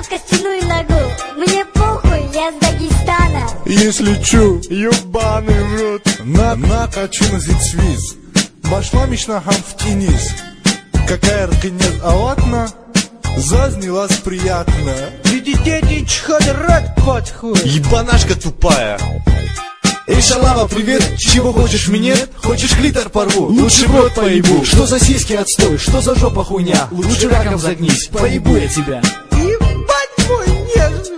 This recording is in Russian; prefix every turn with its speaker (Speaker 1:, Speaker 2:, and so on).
Speaker 1: костяную ногу. Мне похуй, я с Дагестана.
Speaker 2: Если чу, ёбаный в рот. На качу зицвиз. Башла мишна хамфтиниз. Какая ркинет алатна, зазнилась приятно.
Speaker 3: Видите, чхадрат подхуй.
Speaker 2: Ебанашка тупая.
Speaker 4: Эй, шалава, привет, чего хочешь минет? Хочешь клитор порву? Лучше в рот поебу. Что за сиськи отстой, что за жопа хуйня? Лучше раком загнись, поебу я тебя.
Speaker 3: Ебать мой нежный.